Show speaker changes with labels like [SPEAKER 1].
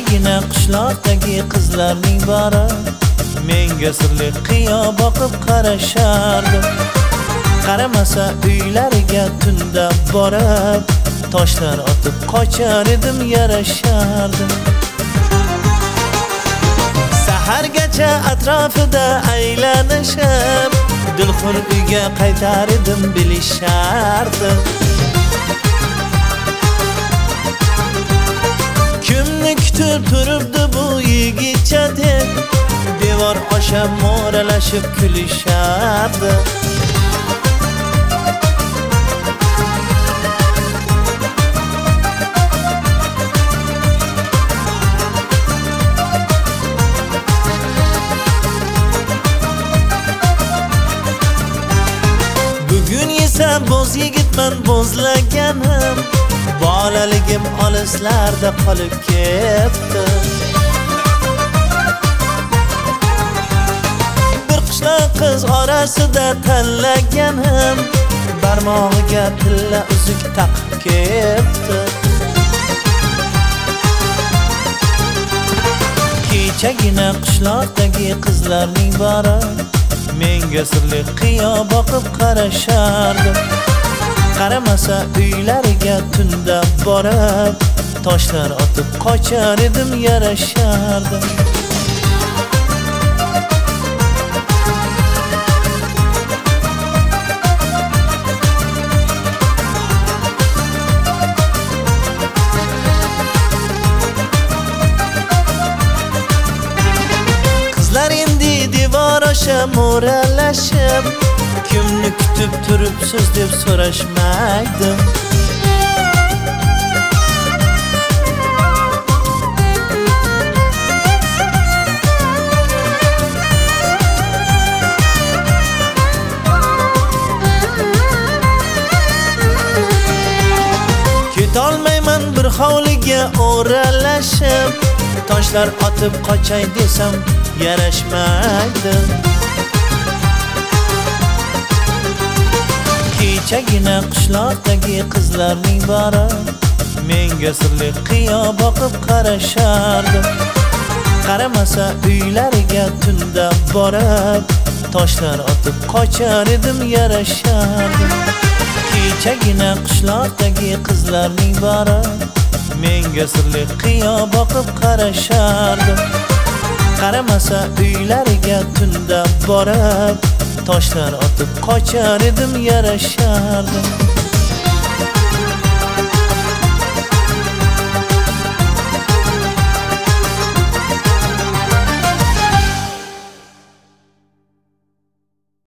[SPEAKER 1] Kechagina qishloqdagi qizlarning bari menga sirli qiyo boqib qarashardi. Qaramasa uylariga tunda borib toshlar otib qochar edim, yarashardi. Sahargacha atrofida aylanishib dilxur uyga qaytar edim, bilishardi. Kimni kutib turibdi bu yigitcha deb devor osha mo'ralashib kulishardi. Bugun esa bo'z yigitman, bo'zlaganim bolaligim olislarda qolib ketdi. Bir qishloq qiz orasida tanlaganim barmog'iga tilla uzuk taqib ketdi. Kechagina qishloqdagi qizlarning bari menga sirli qiyo boqib qarashardi. Qaramasa uylariga tunda borib toshlar otib qochar edim, yarashardi. Qizlar endi devor osha mo'ralashib kimni kutib turibsiz deb so'rashmaydi. Ketolmayman bir hovliga o'ralashib toshlar otib qochay desam yarashmaydi. Kechagina qishloqdagi qizlarning bari menga sirli qiyo boqib qarashardi. Qaramasa uylariga tunda borib toshlar otib qochar edim, yarashardi. Kechagina qishloqdagi qizlarning bari menga sirli qiyo boqib qarashardi. Qaramasa uylariga tunda borib toshlar otib qochar edim, yarashardi.